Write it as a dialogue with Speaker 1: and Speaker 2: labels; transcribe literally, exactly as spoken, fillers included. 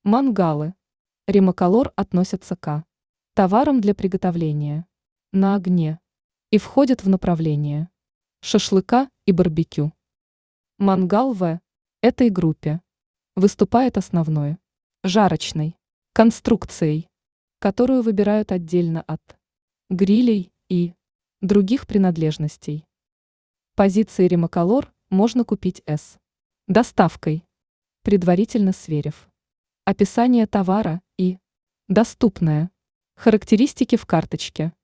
Speaker 1: Мангалы. Римоколор относятся к товарам для приготовления на огне и входят в направление шашлыка и барбекю. Мангал в этой группе выступает основной жарочной конструкцией, которую выбирают отдельно от грилей и других принадлежностей. Позиции Римоколор можно купить с доставкой, предварительно сверив описание товара и доступное характеристики в карточке.